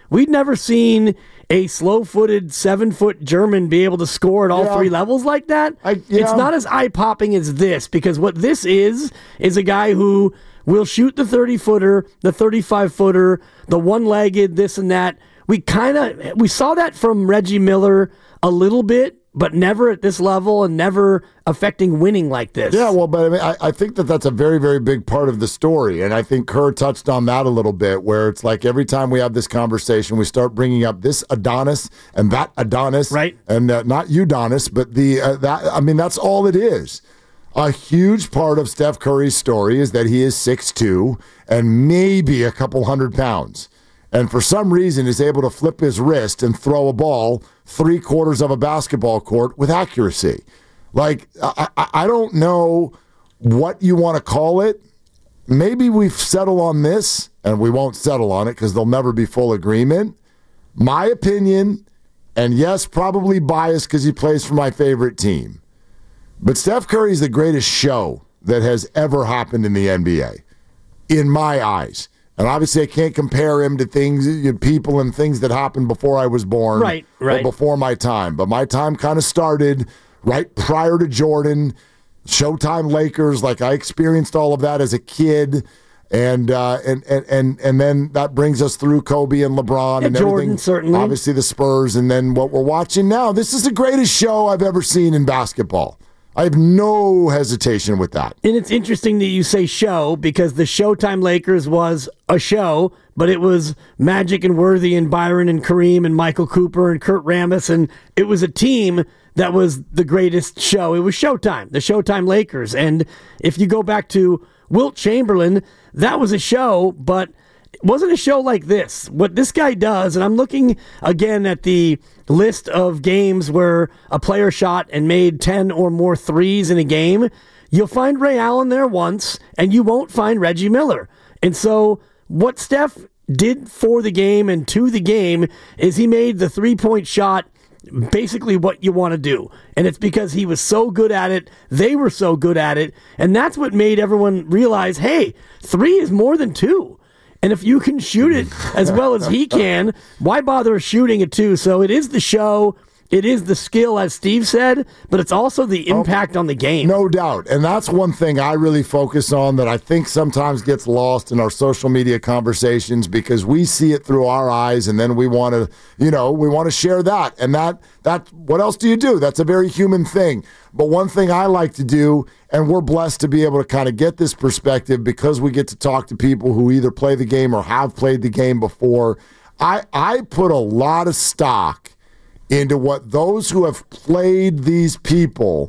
we'd never seen a slow-footed, seven-foot German be able to score at all Yeah. three levels like that. I- yeah. It's not as eye-popping as this, because what this is is a guy who will shoot the thirty-footer, the thirty-five-footer, the one-legged, this and that. We kind of we saw that from Reggie Miller a little bit, but never at this level and never affecting winning like this. Yeah, well, but I mean, I, I think that that's a very, very big part of the story. And I think Kerr touched on that a little bit, where it's like every time we have this conversation, we start bringing up this Adonis and that Adonis. Right. And uh, not Udonis, but the, uh, that, I mean, that's all it is. A huge part of Steph Curry's story is that he is six two and maybe a couple hundred pounds. And for some reason is able to flip his wrist and throw a ball three quarters of a basketball court with accuracy. Like, I, I, I don't know what you want to call it. Maybe we've settled on this, and we won't settle on it because there'll never be full agreement. My opinion, and yes, probably biased because he plays for my favorite team, but Steph Curry is the greatest show that has ever happened in the N B A, in my eyes. And obviously, I can't compare him to things, people and things that happened before I was born, right, right. or before my time. But my time kind of started right prior to Jordan, Showtime Lakers. Like, I experienced all of that as a kid, and uh, and, and and and then that brings us through Kobe and LeBron and, and everything. Jordan, certainly. Obviously, the Spurs, and then what we're watching now. This is the greatest show I've ever seen in basketball. I have no hesitation with that. And it's interesting that you say show, because the Showtime Lakers was a show, but it was Magic and Worthy and Byron and Kareem and Michael Cooper and Kurt Rambis, and it was a team that was the greatest show. It was Showtime, the Showtime Lakers. And if you go back to Wilt Chamberlain, that was a show, but it wasn't a show like this. What this guy does, and I'm looking again at the list of games where a player shot and made ten or more threes in a game, you'll find Ray Allen there once, and you won't find Reggie Miller. And so what Steph did for the game and to the game is he made the three-point shot basically what you want to do. And it's because he was so good at it, they were so good at it, and that's what made everyone realize, hey, three is more than two. And if you can shoot it as well as he can, why bother shooting it too? So it is the show, it is the skill, as Steve said, but it's also the impact oh, on the game. No doubt. And that's one thing I really focus on that I think sometimes gets lost in our social media conversations, because we see it through our eyes and then we want to, you know, we want to share that. And that, that, what else do you do? That's a very human thing. But one thing I like to do, and we're blessed to be able to kind of get this perspective because we get to talk to people who either play the game or have played the game before. I, I put a lot of stock into what those who have played these people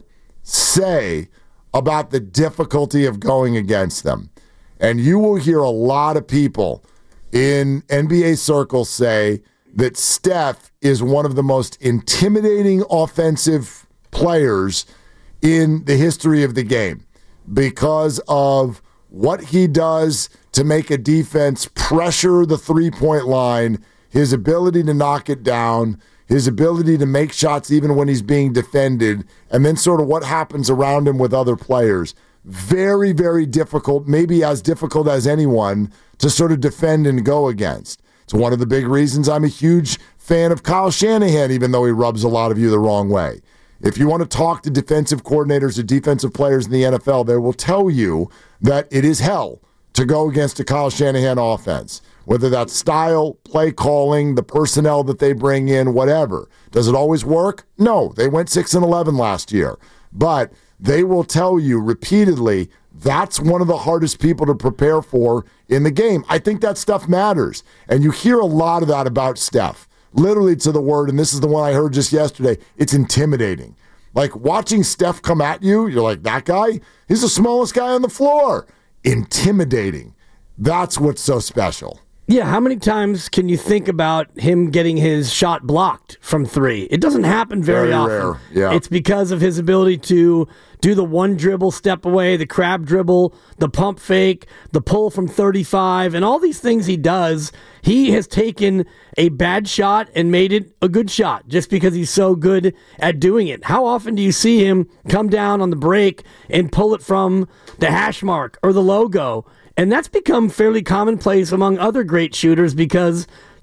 say about the difficulty of going against them. And you will hear a lot of people in N B A circles say that Steph is one of the most intimidating offensive players in the history of the game because of what he does to make a defense pressure the three-point line, his ability to knock it down, his ability to make shots even when he's being defended, and then sort of what happens around him with other players. Very, very difficult, maybe as difficult as anyone to sort of defend and go against. It's one of the big reasons I'm a huge fan of Kyle Shanahan, even though he rubs a lot of you the wrong way. If you want to talk to defensive coordinators or defensive players in the N F L, they will tell you that it is hell to go against a Kyle Shanahan offense. Whether that's style, play calling, the personnel that they bring in, whatever. Does it always work? No. They went six and eleven last year. But they will tell you repeatedly that's one of the hardest people to prepare for in the game. I think that stuff matters. And you hear a lot of that about Steph. Literally to the word, and this is the one I heard just yesterday, it's intimidating. Like watching Steph come at you, you're like, that guy? He's the smallest guy on the floor. Intimidating. That's what's so special. Yeah, how many times can you think about him getting his shot blocked from three? It doesn't happen very, very often. Rare. Yeah. It's because of his ability to do the one dribble step away, the crab dribble, the pump fake, the pull from thirty-five, and all these things he does. He has taken a bad shot and made it a good shot just because he's so good at doing it. How often do you see him come down on the break and pull it from the hash mark or the logo? And that's become fairly commonplace among other great shooters because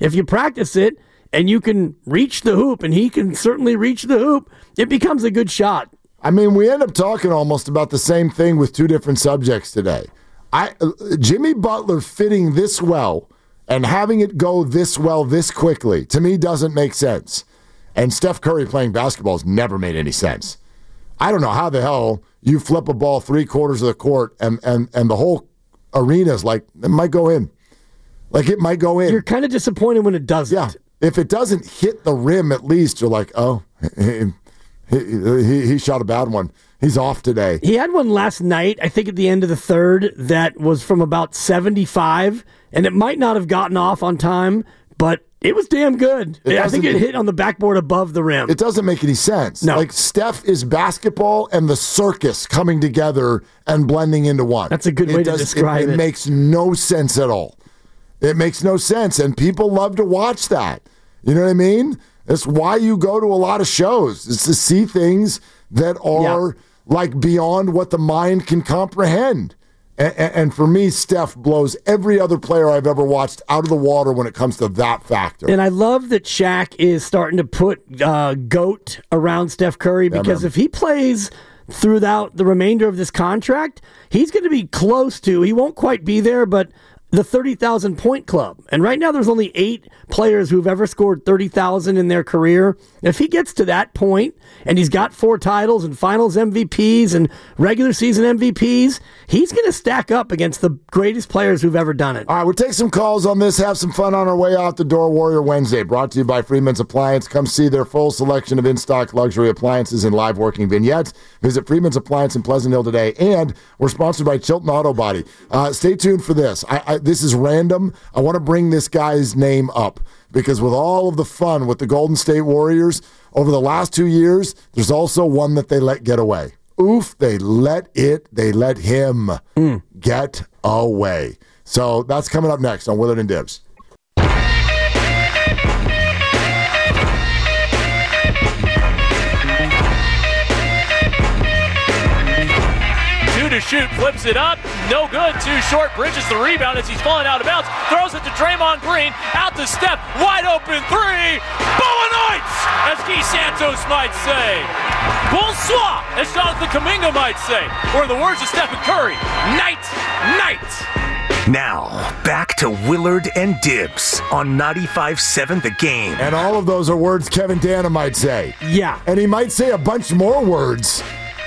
if you practice it and you can reach the hoop, and he can certainly reach the hoop, it becomes a good shot. I mean, we end up talking almost about the same thing with two different subjects today. I uh, Jimmy Butler fitting this well and having it go this well this quickly, to me, doesn't make sense. And Steph Curry playing basketball has never made any sense. I don't know how the hell you flip a ball three quarters of the court and, and, and the whole arena is like, it might go in. Like, it might go in. You're kind of disappointed when it doesn't. Yeah. If it doesn't hit the rim, at least you're like, oh, he, he, he shot a bad one. He's off today. He had one last night, I think at the end of the third, that was from about seventy-five, and it might not have gotten off on time, but it was damn good. I think it hit on the backboard above the rim. It doesn't make any sense. No. Like, Steph is basketball and the circus coming together and blending into one. That's a good it way does, to describe it. It it. makes no sense at all. It makes no sense, and people love to watch that. You know what I mean? That's why you go to a lot of shows. It's to see things that are Yeah. like beyond what the mind can comprehend. And, and for me, Steph blows every other player I've ever watched out of the water when it comes to that factor. And I love that Shaq is starting to put uh, GOAT around Steph Curry, because man. if he plays throughout the remainder of this contract, he's going to be close to, he won't quite be there, but the thirty thousand point club. And right now there's only eight players who've ever scored thirty thousand in their career. If he gets to that point and he's got four titles and finals M V Ps and regular season M V Ps, he's going to stack up against the greatest players who've ever done it. All right, we'll take some calls on this, have some fun on our way out the door. Warrior Wednesday, brought to you by Freeman's Appliance. Come see their full selection of in-stock luxury appliances and live working vignettes. Visit Freeman's Appliance in Pleasant Hill today. And we're sponsored by Chilton Auto Body. Uh, stay tuned for this. I, I, this is random. I want to bring this guy's name up because with all of the fun with the Golden State Warriors over the last two years, there's also one that they let get away. Oof, they let it, they let him mm. get away. So that's coming up next on Willard and Dibs. To shoot, flips it up, no good, too short, Bridges the rebound as he's falling out of bounds, throws it to Draymond Green, out to Steph, wide open three, Boa-Nights, as Guy Santos might say. Bonsoir, as Jonathan Kuminga might say, or in the words of Stephen Curry, night, night. Now, back to Willard and Dibs on ninety-five seven The Game. And all of those are words Kevin Dana might say. Yeah. And he might say a bunch more words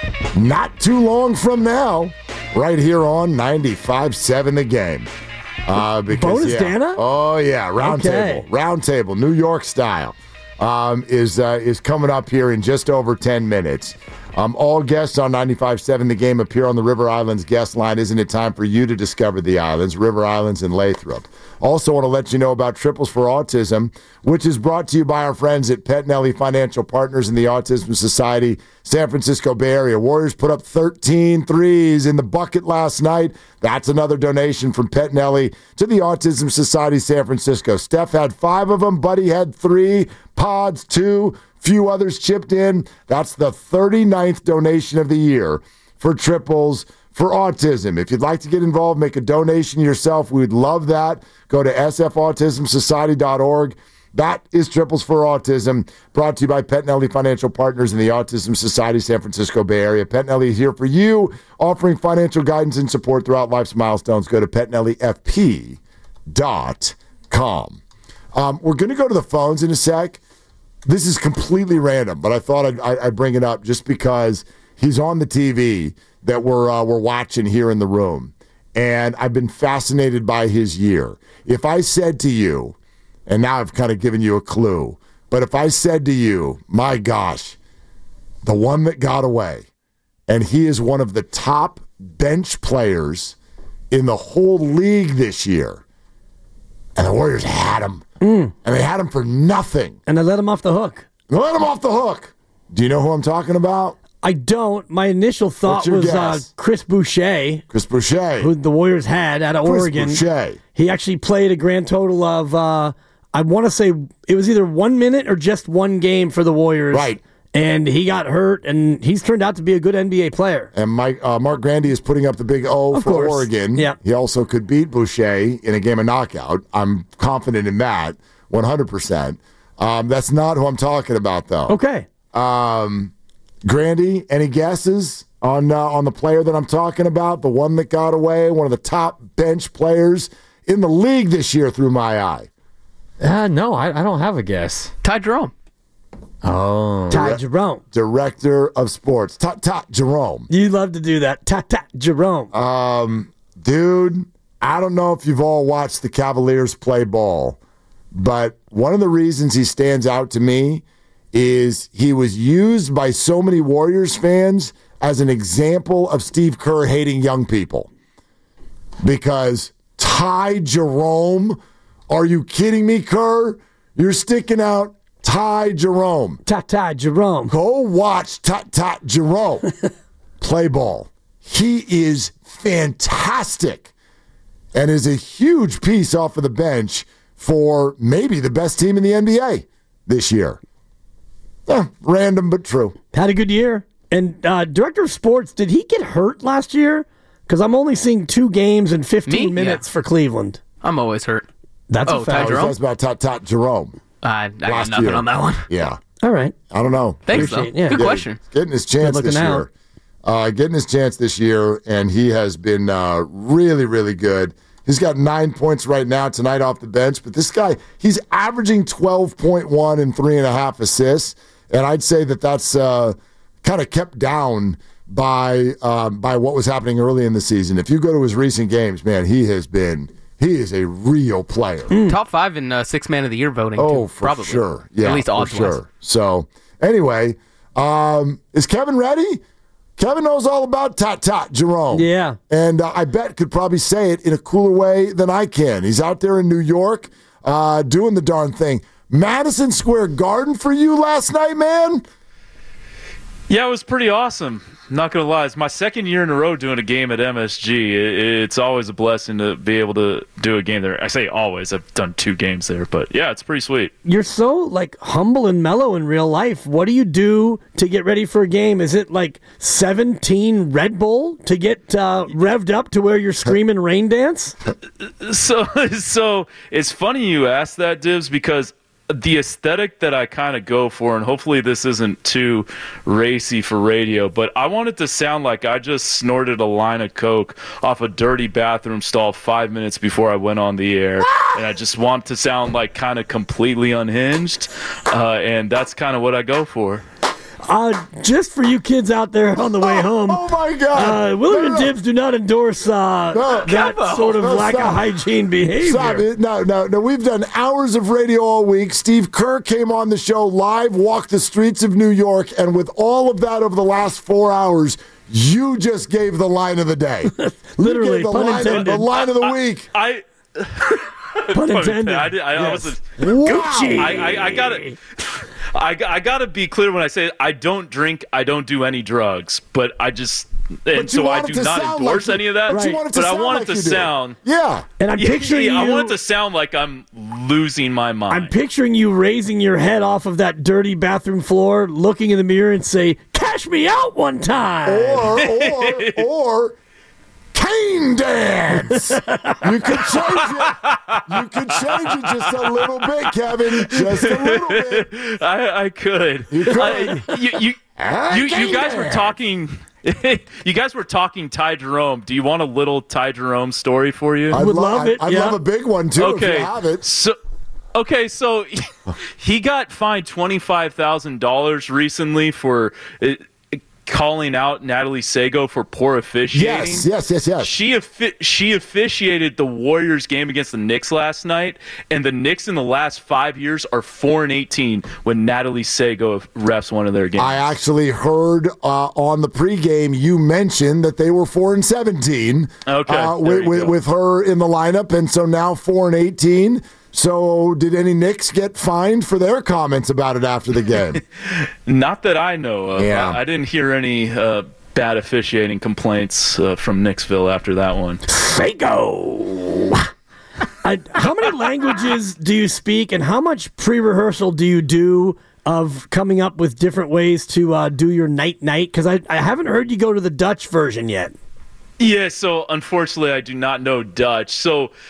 not too long from now, right here on ninety-five seven The Game. Uh, because, Bonus yeah. Dana? Oh, yeah, round Okay. table. Round table, New York style, um, is, uh, is coming up here in just over ten minutes. Um, all guests on ninety-five seven The Game appear on the River Islands guest line. Isn't it time for you to discover the islands, River Islands and Lathrop? Also want to let you know about Triples for Autism, which is brought to you by our friends at Pettinelli Financial Partners and the Autism Society, San Francisco Bay Area. Warriors put up thirteen threes in the bucket last night. That's another donation from Pettinelli to the Autism Society, San Francisco. Steph had five of them. Buddy had three. Pods, two. Few others chipped in. That's the thirty-ninth donation of the year for Triples for Autism. If you'd like to get involved, make a donation yourself. We'd love that. Go to s f autism society dot org. That is Triples for Autism, brought to you by Pettinelli Financial Partners and the Autism Society, San Francisco Bay Area. Pettinelli is here for you, offering financial guidance and support throughout life's milestones. Go to pettinelli f p dot com. Um, we're going to go to the phones in a sec. This is completely random, but I thought I'd, I'd bring it up just because he's on the T V that we're uh, we're watching here in the room, and I've been fascinated by his year. If I said to you, and now I've kind of given you a clue, but if I said to you, my gosh, the one that got away, and he is one of the top bench players in the whole league this year, and the Warriors had him. Mm. And they had him for nothing. And they let him off the hook. They let him off the hook. Do you know who I'm talking about? I don't. My initial thought was uh, Chris Boucher. Chris Boucher. Who the Warriors had out of Chris Oregon. Boucher. He actually played a grand total of, uh, I want to say it was either one minute or just one game for the Warriors. Right. And he got hurt, and he's turned out to be a good N B A player. And Mike, uh, Mark Grandy is putting up the big O of for course. Oregon. Yeah. He also could beat Boucher in a game of knockout. I'm confident in that. one hundred percent. Um, that's not who I'm talking about, though. Okay. Um, Grandy, any guesses on uh, on the player that I'm talking about? The one that got away, one of the top bench players in the league this year through my eye. Uh, no, I, I don't have a guess. Ty Jerome. Oh. Ty Jerome. Director of sports. Ty, Ty Jerome. You love to do that. Ty, Ty Jerome. Um, dude, I don't know if you've all watched the Cavaliers play ball, but one of the reasons he stands out to me is he was used by so many Warriors fans as an example of Steve Kerr hating young people. Because Ty Jerome, are you kidding me, Kerr? You're sticking out Ty Jerome. Ty, Ty Jerome. Go watch Ty, Ty Jerome play ball. He is fantastic and is a huge piece off of the bench for maybe the best team in the N B A this year. Eh, random but true. Had a good year. And uh, director of sports, did he get hurt last year? Because I'm only seeing two games and fifteen Me? minutes Yeah. for Cleveland. I'm always hurt. That's Oh, a Ty fact. Jerome? That's about Ty, Ty Jerome. I, I got Last nothing year. on that one. Yeah. All right. I don't know. Thanks, though. Appreciate it, yeah. Good Yeah, question. Getting his chance Good this looking year. Uh, getting his chance this year, and he has been uh, really, really good. He's got nine points right now tonight off the bench, but this guy, he's averaging twelve point one and three and a half assists, and I'd say that that's uh, kind of kept down by um, by what was happening early in the season. If you go to his recent games, man, he has been he is a real player. Mm. Top five in uh, six man of the year voting. Oh, too, for probably. sure. Yeah, At least for odds sure. So anyway, um, is Kevin ready? Kevin knows all about Tot Tot Jerome. Yeah. And uh, I bet could probably say it in a cooler way than I can. He's out there in New York uh, doing the darn thing. Madison Square Garden for you last night, man? Yeah, it was pretty awesome. Not going to lie. It's my second year in a row doing a game at M S G. It's always a blessing to be able to do a game there. I say always. I've done two games there. But, yeah, it's pretty sweet. You're so, like, humble and mellow in real life. What do you do to get ready for a game? Is it, like, seventeen Red Bull to get uh, revved up to where you're screaming rain dance? So, so it's funny you asked that, Dibs, because the aesthetic that I kind of go for, and hopefully this isn't too racy for radio, but I want it to sound like I just snorted a line of Coke off a dirty bathroom stall five minutes before I went on the air. And I just want to sound like kind of completely unhinged. Uh, and that's kind of what I go for. Uh, just for you kids out there on the way home. Oh, my God. Uh, Willard No, and no. Dibs do not endorse uh, No. that No, sort of no, lack stop. of hygiene behavior. Stop it. No, no, no. We've done hours of radio all week. Steve Kerr came on the show live, walked the streets of New York, and with all of that over the last four hours, you just gave the line of the day. Literally, You gave the pun line of, intended. the line of the week. I. Pun intended. I, did, I, I Yes. wasn't. Gucci. I, I, I gotta, I, I gotta be clear when I say I don't drink, I don't do any drugs, but I just, and But you so I want it do to not sound endorse like any you- of that. but you want it to but I sound want like it to you do. sound. Yeah. And I'm Yeah, picturing yeah, you. I want it to sound like I'm losing my mind. I'm picturing you raising your head off of that dirty bathroom floor, looking in the mirror, and say, "Cash me out one time." Or, or, or, cane dance. You could change it. You could change it just a little bit, Kevin. Just a little bit. I, I could. You could. I, you, you, Ah, you, cane you guys were dance. talking. You guys were talking Ty Jerome. Do you want a little Ty Jerome story for you? I'd Would lo- love I'd- it, I'd yeah. love a big one, too, if Okay. you have it. So, okay, so he got fined twenty-five thousand dollars recently for uh, calling out Natalie Sago for poor officiating. Yes, yes, yes, yes. She offi- she officiated the Warriors game against the Knicks last night, and the Knicks in the last five years are four and eighteen when Natalie Sago refs one of their games. I actually heard uh, on the pregame you mentioned that they were four and seventeen. Okay, uh, there with, you with, go. with her in the lineup, and so now four and eighteen. So, did any Knicks get fined for their comments about it after the game? Not that I know of. Yeah. I, I didn't hear any uh, bad officiating complaints uh, from Knicksville after that one. Sago. I, how many languages do you speak, and how much pre-rehearsal do you do of coming up with different ways to uh, do your night night? Because I, I haven't heard you go to the Dutch version yet. Yeah, so unfortunately, I do not know Dutch. So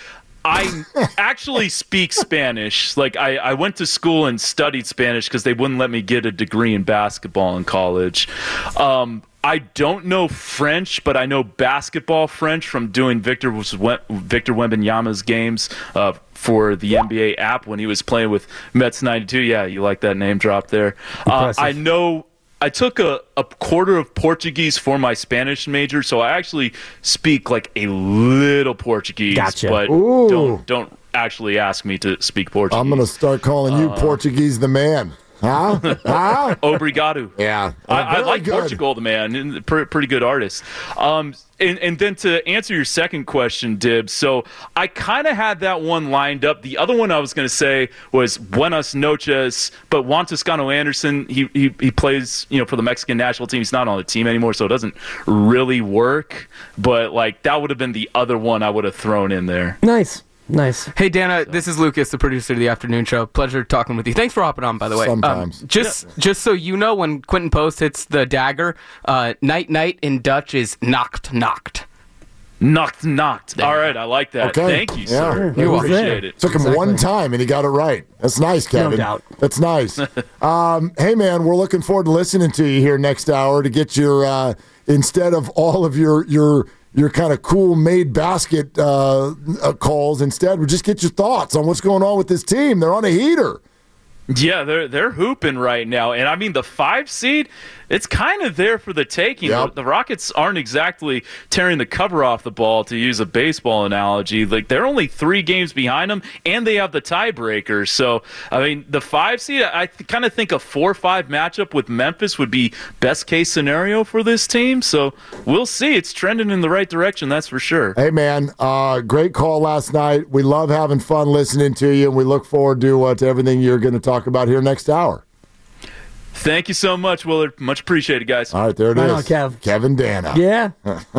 I actually speak Spanish. Like, I, I went to school and studied Spanish because they wouldn't let me get a degree in basketball in college. Um, I don't know French, but I know basketball French from doing Victor Victor Wembanyama's games uh, for the N B A app when he was playing with Mets ninety-two. Yeah, you like that name drop there. Uh, I know I took a, a quarter of Portuguese for my Spanish major, so I actually speak like a little Portuguese. Gotcha. But Ooh. don't don't actually ask me to speak Portuguese. I'm going to start calling you Uh, Portuguese the man. Huh? Huh? Obrigado. Yeah. I, I Very like good. Portugal, the man. Pretty, pretty good artist. Um, and, and then to answer your second question, Dibs, so I kind of had that one lined up. The other one I was going to say was Buenas noches, but Juan Toscano Anderson, he, he he plays, you know, for the Mexican national team. He's not on the team anymore, so it doesn't really work. But, like, that would have been the other one I would have thrown in there. Nice. Nice. Hey, Dana, this is Lucas, the producer of the afternoon show. Pleasure talking with you. Thanks for hopping on, by the way. Sometimes. Um, just just so you know, when Quentin Post hits the dagger, uh, night night in Dutch is nacht nacht. Knocked, knocked. All right, I like that. Okay. Thank you, Yeah. sir. You're I appreciate there. it. Took him Exactly. one time, and he got it right. That's nice, Kevin. doubt. That's nice. um, hey, man, we're looking forward to listening to you here next hour to get your uh, instead of all of your your your kind of cool made basket uh, uh, calls. Instead, we'll just get your thoughts on what's going on with this team. They're on a heater. Yeah, they're they're hooping right now, and I mean the five seed, it's kind of there for the taking. Yep. The, the Rockets aren't exactly tearing the cover off the ball, to use a baseball analogy. Like, they're only three games behind them, and they have the tiebreaker. So, I mean, the five seed, I th- kind of think a four five matchup with Memphis would be best case scenario for this team. So we'll see. It's trending in the right direction, that's for sure. Hey, man, uh, great call last night. We love having fun listening to you, and we look forward to uh, to everything you're going to talk about here next hour. Thank you so much, Willard. Much appreciated, guys. All right, there it Right is. on, Kev. Kevin Dana. Yeah.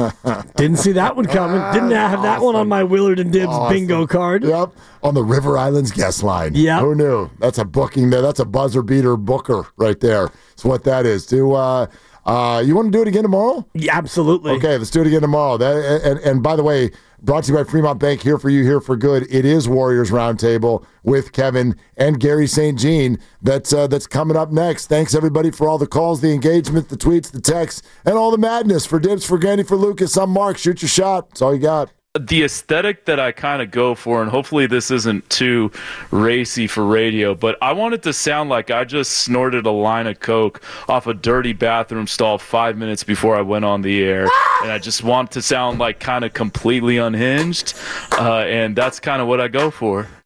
Didn't see that one coming. Didn't have that one on my Willard and Dibs Awesome. bingo card. Yep, on the River Islands guest line. Yep. Who knew? That's a booking there. That's a buzzer beater booker right there. That's what that is. Do uh, uh, you want to do it again tomorrow? Yeah, absolutely. Okay, let's do it again tomorrow. That, and, and by the way, brought to you by Fremont Bank, here for you, here for good. It is Warriors Roundtable with Kevin and Gary Saint Jean. That's uh, that's coming up next. Thanks everybody for all the calls, the engagement, the tweets, the texts, and all the madness. For Dibs, for Grandy, for Lucas, I'm Mark. Shoot your shot. That's all you got. The aesthetic that I kind of go for, and hopefully this isn't too racy for radio, but I want it to sound like I just snorted a line of coke off a dirty bathroom stall five minutes before I went on the air, and I just want to sound like kind of completely unhinged, uh, and that's kind of what I go for.